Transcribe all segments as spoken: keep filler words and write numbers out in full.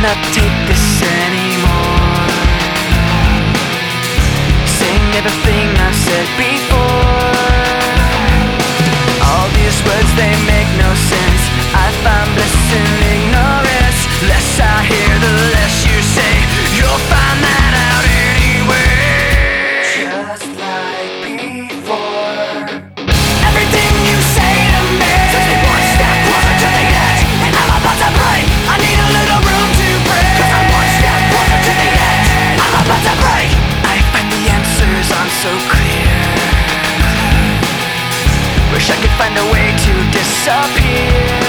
cannot take this anymore. Saying everything I've said before. All these words, they make no sense. I find bliss in ignorance. Less I hear, the less you say. You'll find that out anyway. Just like before. Everything you say to me takes me one step closer to the edge, and I'm about to break. I need a little room to breathe, 'cause I'm one step closer to the edge. I'm about to break. I find the answers aren't so clear. Wish I could find a way to disappear.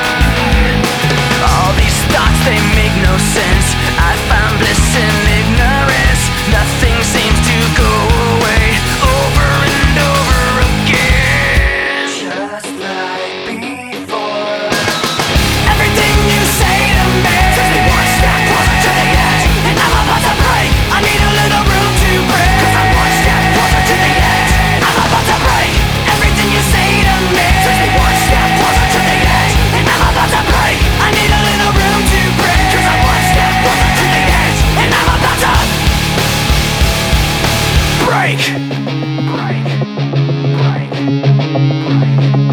All these thoughts, they make no sense. I find bliss in ignorance. Nothing seems to go away. Over and over again. Just like before. Everything you say to me takes me one step closer to the edge, and I'm about to break. I need a little room to breathe, 'cause I'm one step closer to the edge. I'm about to break. Everything you say to me takes me one step closer to the edge, and I'm about to break. I need a little room to breathe, 'cause I'm one step closer to the edge, and I'm about to break. Break. Break. Break.